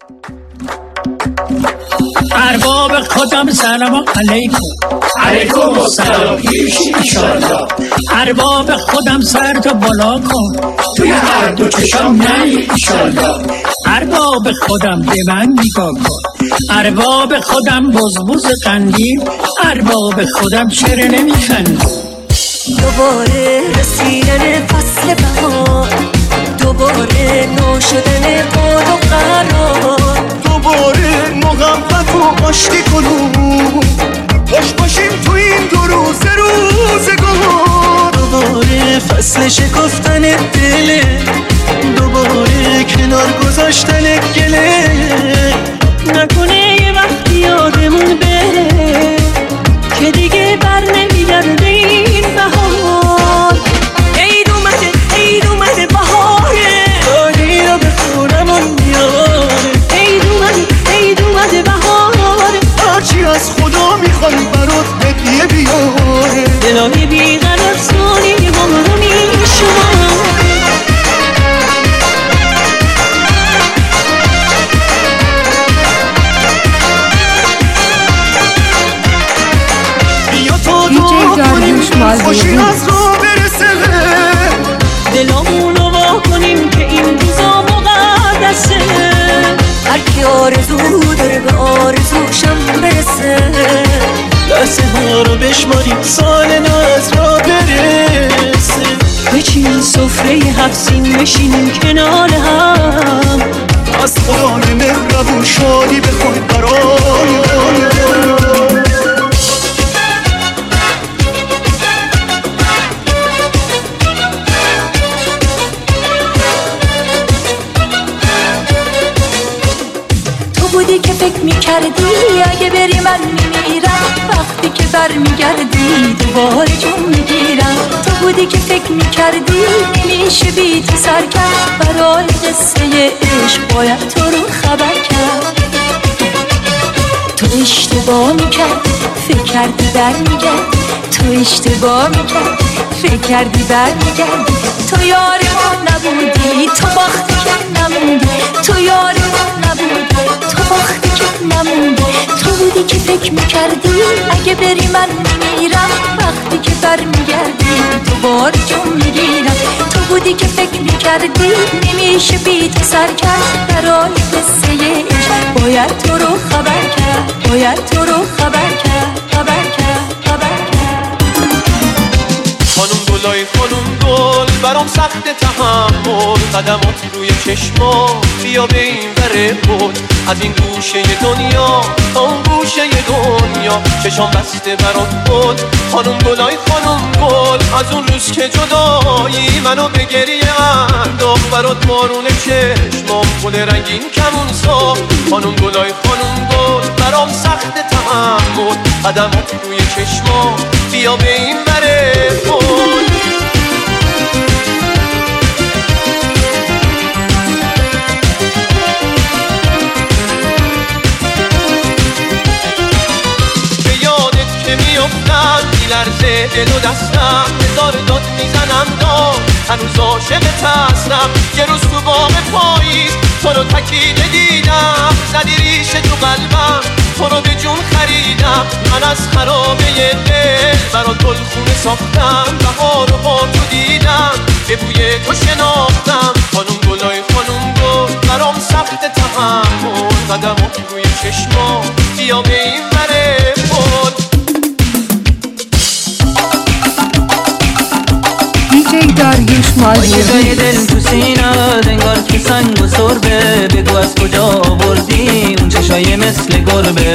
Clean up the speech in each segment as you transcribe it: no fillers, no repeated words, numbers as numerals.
ارباب خودم سلام علیکم. علیکم السلام پیش ایشالله. ارباب خودم سرتو بالا کن، توی هر دو چشم نی ایشالله. ارباب خودم به من نگاه کن، ارباب خودم بزبز قندیل، ارباب خودم چرا نمیخندی؟ دوباره رسیدن فصل بهار، دوباره نو شدن قول و قرار، دوباره محبت و آشتی کنون، خوش باشیم تو این دو روزگار. دوباره فصل شکفتن دله، دوباره کنار گذاشتن گله، نکنه یه وقتی یادمون بره که دیگه بر نمیگرده این بهار. عید اومده بهاره، داری رو به خونمون میاره. عید اومده بهاره، هرچی از خدا میخوای برات هدیه بیاره. دلای بیقرار سونی ما رو میشماره. خوشی از رو برسه، دلامونو وا کنیم که این روزا مقدسه. هر کی آرزو داره به آرزوشم برسه، لحظه ها رو بشماریم سال نو از را برسه. بچینیم سفره 7 سین بشینیم کنار هم، از خدای مهربون شادی بخوای برای که فکر میکردی اگه بری من میمیرم، وقتی که برمیگردی دوباره جون میگیرم. تو بودی که فکر میکردی نمیشه بی تو سر کرد، برای قصه عشق باید تو رو خبر کرد. تو اشتباه میکردی فکر کردی برمیگردی، تو اشتباه میکردی فکر کردی برمیگردی. تو یار ما نبودی، تو باختی که نموندی، تو یار ما نبودی، تو باختی که نموندی. تو بودی که فکر میکردی اگه بری من میمیرم، وقتی که برمیگردی دوباره جون میگیرم. تو بودی که فکر میکردی نمیشه بی تو سر کرد، برای قصه عشق باید تو رو خبر کرد، باید تو رو خبر کرد، خبر کرد، خبر کرد. خانم گلای خانم گل برام سخت تحمل، قدمات روی چشما بیا به این بره بود. از این گوشه دنیا تا اون گوشه دنیا چشام بسته برات بود. خانم گلای خانم گل از اون روز که جدایی منو به گریه انداخت، برات بارون چشمام گل رنگین کمون ساخت. خانم گلای خانم گل برام سخت تحمل، قدمات روی چشما بیا به این بره بود. میلرزه دل و دستم، هزار داد میزنم داد، هنوز عاشق هستم. یه روز تو باغ پاییز تو رو تکیده دیدم، زدی ریشه تو قلبم، تو رو به جون خریدم. من از خرابه دل برات گلخونه ساختم، بهار رو با تو دیدم، به بوی تو شناختم. خانم گلای خانم گل برام سخت تحمل، قدمات روی چشما بیا به این بره بود. داریوش مالزی دل تو سینه انگار که سنگ و سربه، بگو از کجا آوردی اون چشای مثل گربه.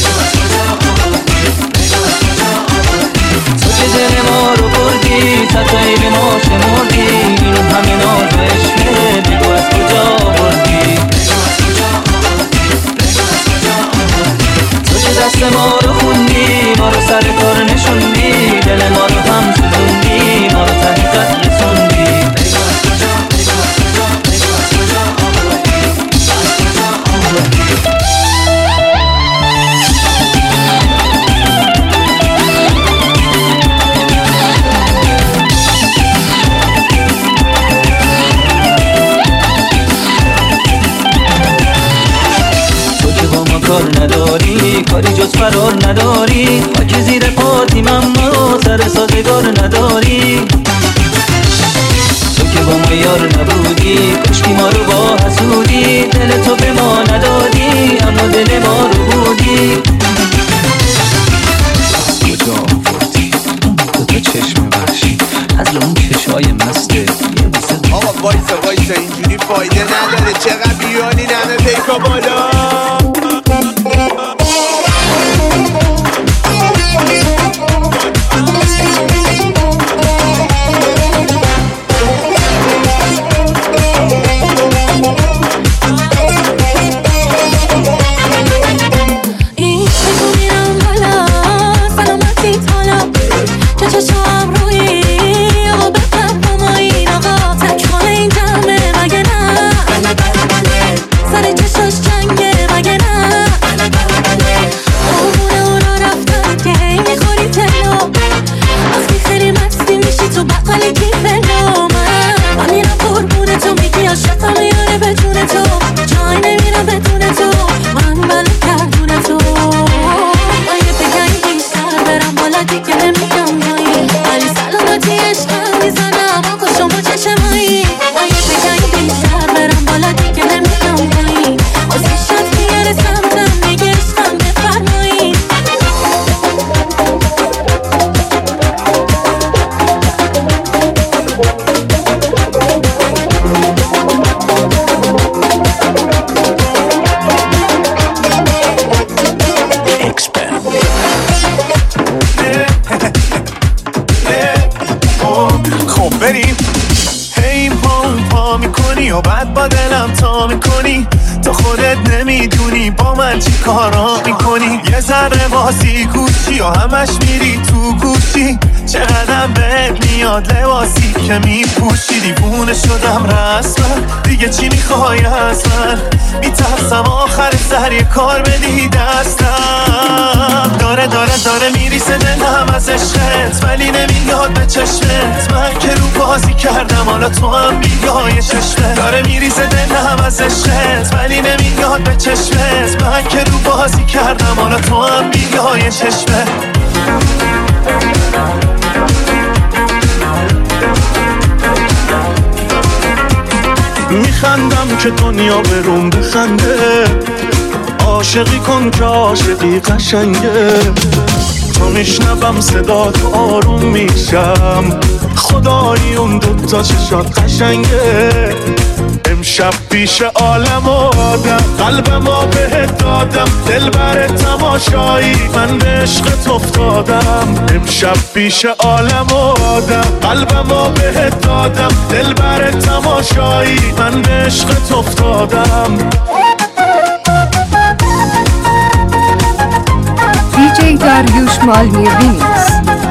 تو که دل ما رو بردی، ستایی به ما شمردی، این همه ناز و عشقه، بگو از کجا آوردی. تو که دست ما رو خوندی، ما رو سر کار نشوندی، دل ما رو هم سوزوندی، ما رو تحقیقت رسوندی. کاری جز فرار نداری، خاک زیر پاتیم اما سر سازگار نداری. تو که با ما یار نبودی، کشکی ما رو با حسودی، دل تو به ما ندادی اما دل ما رو بودی. از کجا آوردی اون دو چشم وحشی، از اون چشای مسته. آقا وایسا اینجوری فایده نداره، چقدر بیانی نمه پیکا بالا. و بعد با دلم تا میکنی، تو خودت نمیدونی با من چی کارا میکنی. یه ذره بازی گوشی و همش میری تو گوشی، چقدر بهت میاد لباسی که میپوشی. دیوونه شدم رسما، دیگه چی میخوای از من؟ میترسم آخر سر یه کار بدی دستم. داره میریسه دلم از عشقت، ولی نمیاد به چشمت. من که رو بازی کردم حالا تو هم بیای چشمت. داره میریسه دلم از عشقت، ولی نمیاد به چشمت. من که رو بازی کردم حالا تو هم بیای چشمت. میخندم که دنیا به روم بخنده، عاشقی کن که عاشقی قشنگه. تو میشنوم صدا تو آروم میشم، خدایی اون دوتا چشات قشنگه. امشب پیش عالم و آدم قلبمو بهت دادم، دل بر تماشایی من به عشقت افتادم. امشب پیش عالم و آدم قلبمو بهت دادم، دل بر تماشایی من به عشقت افتادم. DJ Dariush Malmi Remix.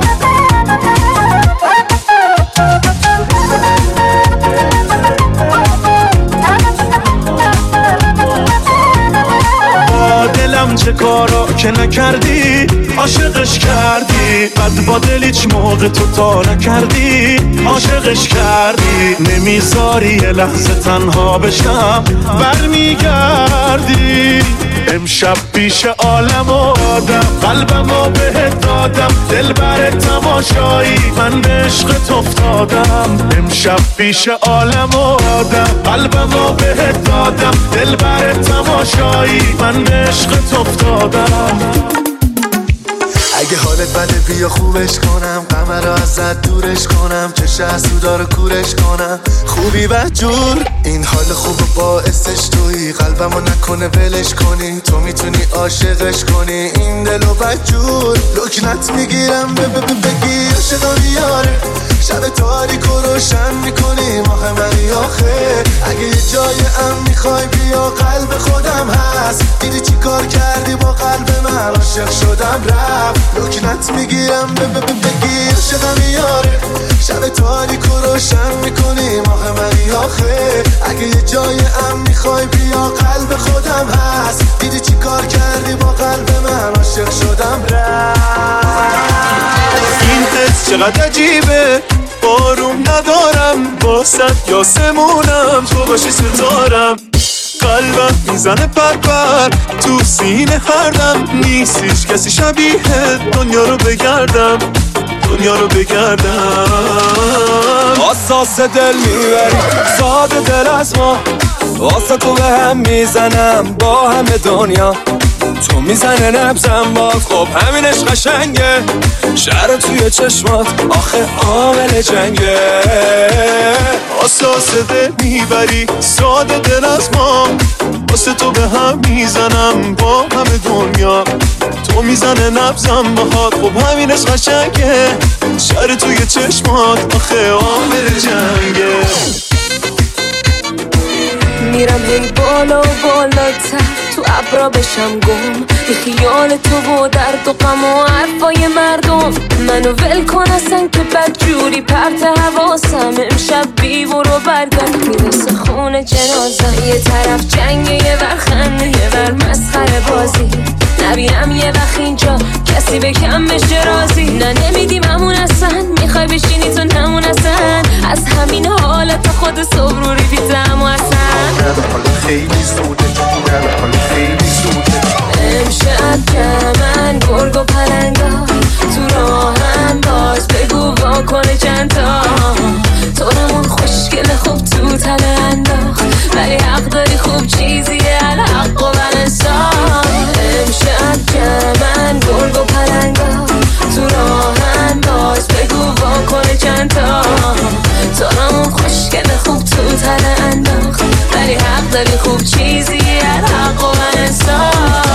دلم چه کارا که نکردی، عاشقش کردی. بعد با دل هیچ موقع تو تا نکردی، عاشقش کردی. نمیذاری یه لحظه تنها بشم، برمیگردی. امشب پیش عالم و آدم قلبمو بهت دادم، دل بر تماشایی من به عشقت افتادم. امشب پیش عالم و آدم قلبمو بهت دادم، دل بر تماشایی من به عشقت افتادم. اگه حالت بده بیا خوبش کنم، قمر رو ازت دورش کنم، چش حسودا رو کورش کنم. خوبی بدجور این حال خوب باعثش تویی، قلبمو نکنه ولش کنی. تو میتونی عاشقش کنی این دلو بدجور. لکنت میگیرم بگی عاشقم یاره، شب تاریک رو روشن میکنی ماه منی آخه. اگه یه جای امن میخوای بیا قلب خودم هست، دیدی چی کار کردی با قلب من، عاشق شدم رفت. لکنت میگیرم بگی عاشقم یاره، شب تاریک رو روشن میکنی ماه منی آخه. اگه یه جای امن میخوای بیا قلب خودم هست، دیدی چی کار کردی با قلب من، عاشق شدم رفت. این حس چقدر عجیبه، بارون ندارم واسد یاسمونم، تو باشی ستارم. قلبم میزنه پر تو سینه هر دم نیست هیچ کسی شبیه دنیا رو بگردم اساس دل میبری ساده دل از ما واسه تو به هم میزنم با همه دنیا تو میزنه نبزم باز خب همینش قشنگه شهر توی چشمات آخه عامل جنگه اساس دل میبری ساده دل از ما واسه تو به هم میزنم با همه دنیا تو میزنه نبزم باهات خب همینش قشنگه شهر توی چشمات آخه عامل جنگه میرم هی بالا و بالاتر تو ابرا بشم گم بی خیال تو و درد و غم و حرفای مردم منو ول کن اصلا که بدجوری پرت حواسم امشب بیورو برگرد میرسه خونه جنازم یه طرف جنگه یه ور خنده یه ور مسخره بازی نبینم یه وقت اینجا کسی به کم بشه رازی نه نمیدیم همون اصلا میخوای بشینی تو نمون اصلا از همین حالت خود صبح رو ریدیدم و اصلا خیلی زوده خیلی زوده امشب جمعن گرگ و پلنگا تو راهم باز بگو واکنه چند تا تو نمون خوشگل خوب تو تله انداخت ولی حق داری خوب چیزیه الحق و بلنسان امشب جمعن گرگ و پلنگا تو راهم باز بگو واکنه چند تا تو نمون خوشگل خوب تو تله انداخت ولی حق داری خوب چیزیه الحق و بلنسان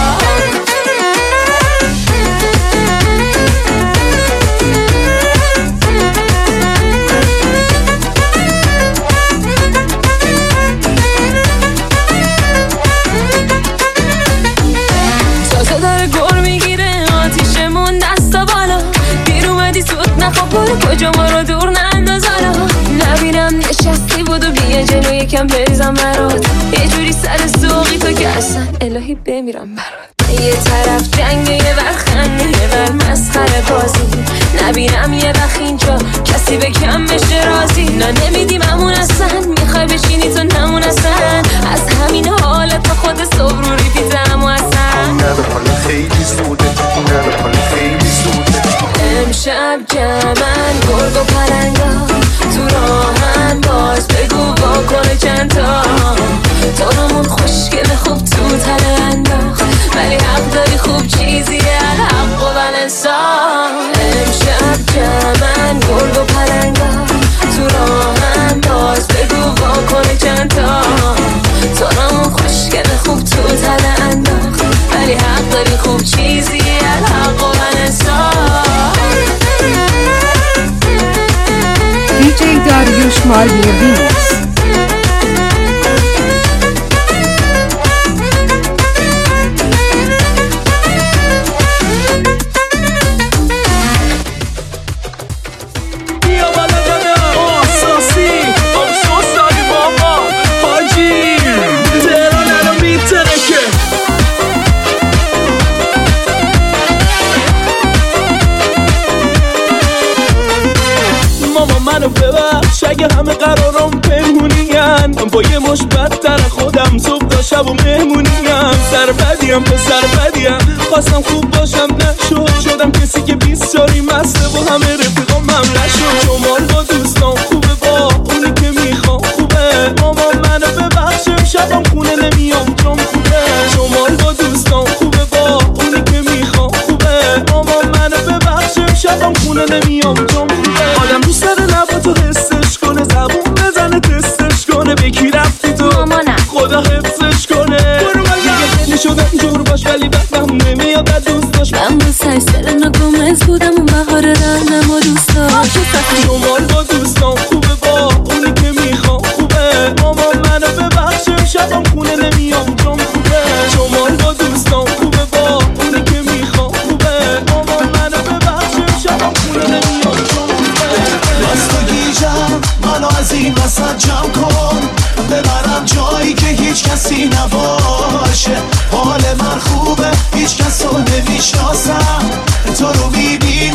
کجا ما رو دور ننداز حالا نبینم نشستی بود و بیا جلو یکم بریزم برات یه جوری سر سوقی تو که اصلا الهی بمیرم برات یه طرف جنگه یه ور خنده یه ور مسخره بازی نبینم یه وقت اینجا کسی به کم بشه رازی نه نمیدیم همون اصلا میخوای بشینی تو نمون اصلا از همین حالت خود صبح رو ریپیتم و اصلا خیلی زوده خیلی زوده امشب جمعن گرگ و پلنگا تو راهم باز بگو واکنه چند تا تو نمون خوشگل خوب تو تله انداخت ولی حق داری خوب چیزیه الحق و بلنسان امشب جمعن گرگ و پلنگا تو راهم باز بگو واکنه چند تا تو نمون خوشگل خوب تو تله انداخت ولی حق داری خوب چیزیه الحق و بلنسان DJ Dariush Malvi Remix. اگه همه قرارم پنهونیم با یه مش بدتر خودم صبح تا شب و مهمونیم سر بدیم پسر بدیم خواستم خوب باشم نشد شدم کسی که 20 سالی مسته با همه رفیقام ممله شد شمال با دوستان خوبه با اونی که میخوام خوبه ماما منو ببخشه شبم خونه نمیام جام خوبه شمال با دوستان خوبه با اونی که میخوام خوبه ماما منو ببخشه شبم خونه نمیام جام خوبه آدم دوست داره لبا تو حسش کنه زبون بزنه تستش کنه بکی رفتی تو مامانم خدا حفظش کنه برو دیگه خیلی شدم جور باش ولی بدم نمیاد از دوست داشت من با سلسلنا گمز بودم اون بهار رنم و دوست داشت شمال با دوستان خوبه با اونی که میخوام خوبه ماما منو ببخشه شبم خونه نمیام جام خوبه شمال با دوستان خوبه با اونی که میخوام خوبه ماما منو ببخشه شبم خونه نمیام جام خوبه دست گیجم منو از این وسط جمع کن ببرم جایی که هیچ کسی نباشه حال من خوبه هیچ کس رو نمیشناسم تو رو میبینم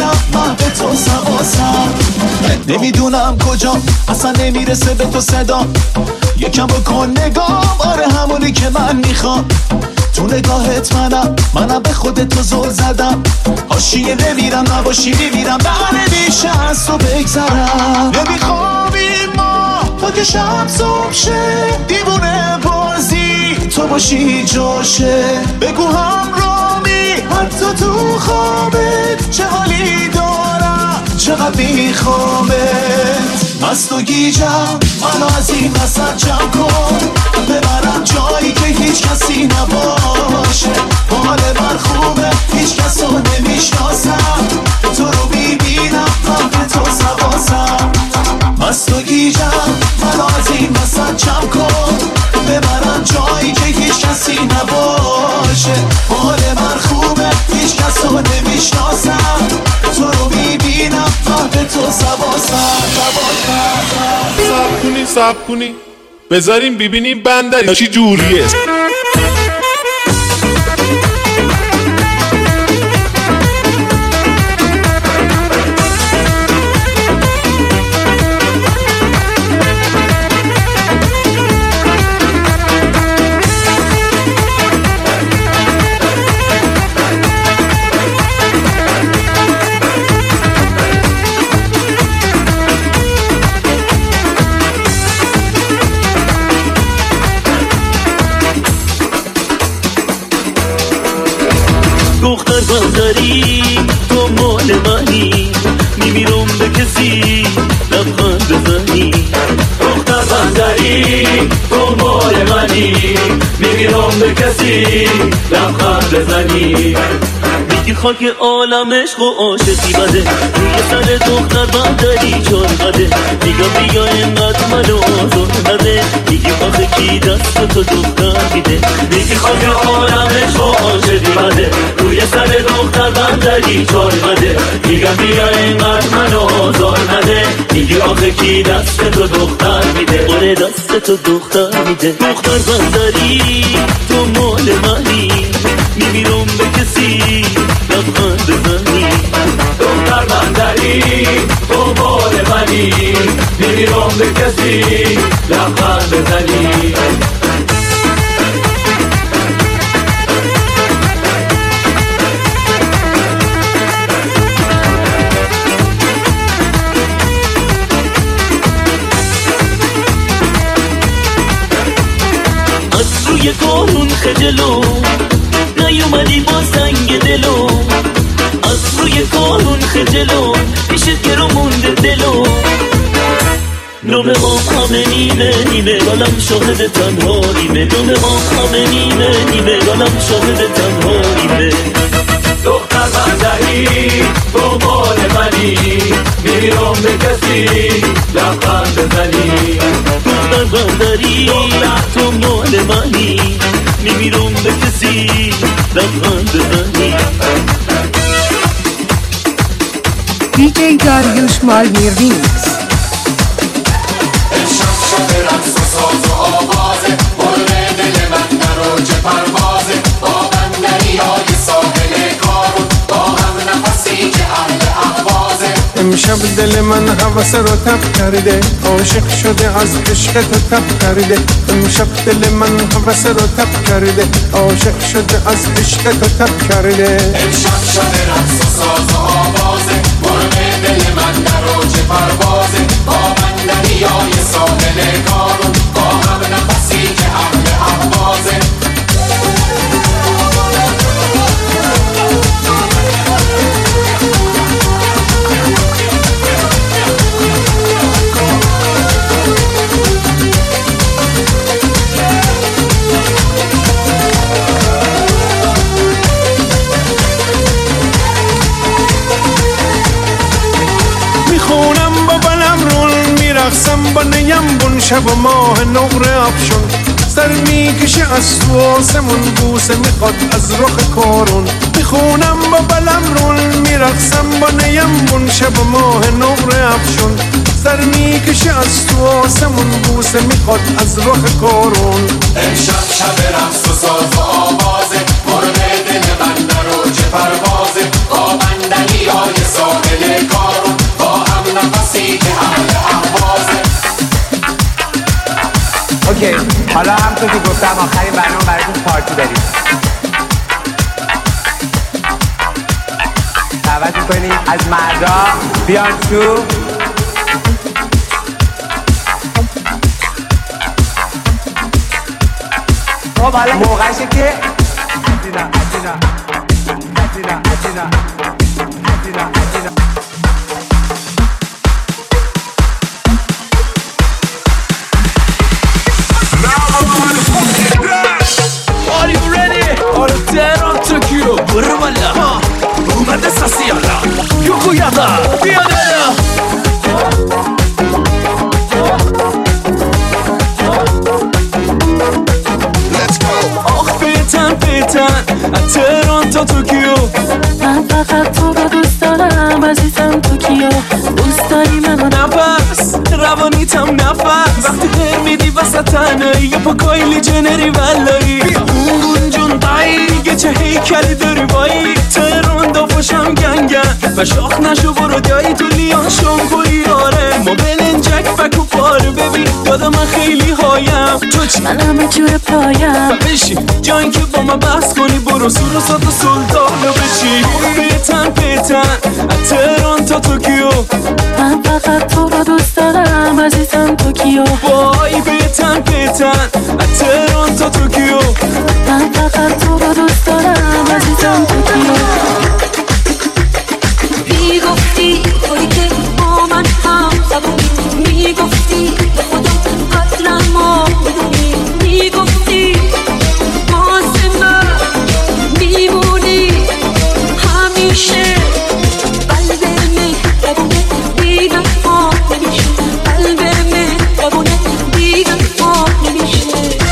به تو سواسم. نمیدونم کجا اصلا نمیرسه به تو صدا، یکم بکن نگاه، آره همونی که من میخوام. تو نگاهت منم به خودت تو زل زدم، حاشیه نمیرم نباشی میمیرم، نمیشه از تو بگذرم. نمیخوابیم ما تا که شب صبح شه، دیوونه بازی تو باشی جاشه. بگو همرامی حتی تو خوابت چه حالی دارم، چقدر میخوامت. مست و گیجم منو از این وسط جمع کن، ببرم جایی که هیچ کسی نباشه. حال من خوبه هیچ کس رو نمیشناسم، تو رو میبینم من به تو سواسم. مست و گیجم منو از این وسط جمع کن، ببرم جایی که هیچ کسی نباشه. حال من خوبه هیچ کس رو نمیشناسم، تو رو میبینم من به تو سواسم. سب کنی بذاریم ببینیم بندر چی جوریه. دختر بندری تو مال منی، میمیرم به کسی لبخند بزنی. دختر بندری تو مال منی، میمیرم به کسی لبخند بزنی. میگی خاک عالم عشق و عاشقی بده، روی سر دختر بندری چون قده. میگم بیا اینقدر منو آزار نده، میگی آخه کی دست تو دختر میده. میگی خاک عالم عشق و عاشقی بده، روی سر دختر بندری چون قده. میگم بیا اینقدر منو آزار نده، میگی آخه کی دست تو دختر میده. آره دست تو دختر میده. دختر بندری تو مال منی، میمیرم به کسی لبخند بزنی. دختر بندری تو مال منی، میمیرم به کسی لبخند بزنی. از روی کارون خجلو نیومدی با سنگ دلو، از روی کارون خجلو پیشت گرو مونده دلو. نومه هم همه نیمه نیمه گلم شاهد تنهاییمه. نومه هم همه نیمه نیمه گلم شاهد تنهاییمه. دختر بندری تو مال منی، میرم به کسی لبخند بزنی. دختر بندری تو مال منی، میمیرم به کسی لبخند بزنی. DJ داریوش مالمیر ریمیکس. شب رقص و ساز و آوازه، مرغ دل من در اوج پروازه. با بندریای ساحل کارون، با هم نفسی که اهل اهوازه. امشب دل من هوس رو تب کرده، عاشق شده از عشق تو تب کرده. امشب دل من هوس رو تب کرده، عاشق شده از عشق تو تب کرده. امشب شب رقص و ساز و آوازه، مرغ دل من در اوج پروازه. با بندریای ساحل کارون، با هم نفسی که اهل اهوازه. میخونم با بلم رول، میرقصم با نیم بون، شب و ماه نور افشون. سر میکشه از تو آسمون، بوسه میخواد از رخ کارون. میخونم با بلم رول، میرقصم با نیم بون، شب و ماه نور افشون. سر میکشه از تو آسمون، بوسه میخواد از رخ کارون. امشب شب رقص و ساز و آوازه، مرغ دل من در اوج پروازه. با بندریای ساحل حالا همونطور که گفتم آخرین برنامه براتون پارتی داریم. دعوت می‌کنیم از مردا بیان تو. خب حالا موقعشه که Are you ready? آره تهران توکیو برو بالا اومده ساسیالا یوکویادا بیا بالا آخ بیتن از تهران تا توکیو من فقط تو رو دوست دارم عزیزم توکیو دوست داری منو نفس روانیتم نفس وقتی هر میدی وسط تنهایی یا پا کایلی جنری ولایی اون جون دایی یه چه هیکلی داری بایی تهران دافاشم گنگن و شاخ نشو برو دایی تو لیان شامپوی آره ما بلنجک فکو پاره ببین دادا من خیلی هایم تو چی؟ من همه جور پایم بشی جایی که با من بحث کنی برو سور و سات و سلطانو بشی پیتن از تهران تا توکیو من فقط تو رو دوست دارم عزیزم توکیو وای پیتن از تهران تا توکیو من فقط تو رو دوست دارم عزیزم توکیو میگفتی توی که با من هم زبونی میگفتی به خودم قدرمو بدونی میگفتی واسه من میمونی همیشه قلب مهربونه دیگه ما نمیشه قلب مهربونه دیگه ما نمیشه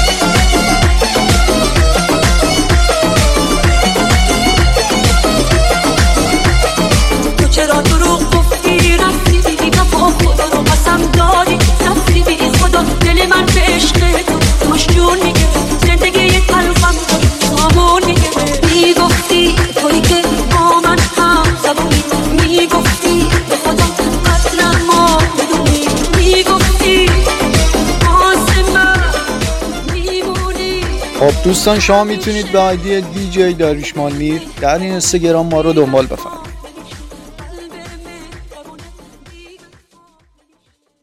چرا دروغ گفتی رفتی بی وفا خدا رو قسم دادی رفتی بی خدا دل من به عشق تو توش جون میگه زندگی تلخم سامون میگه میگفتی توی که با من هم زبونی میگفتی به خدا قدرمو بدونی میگفتی واسه من میمونی. خب دوستان شما میتونید به آیدی DJ داریوش مالمیر در این اینستاگرام ما رو دنبال بفرمایید.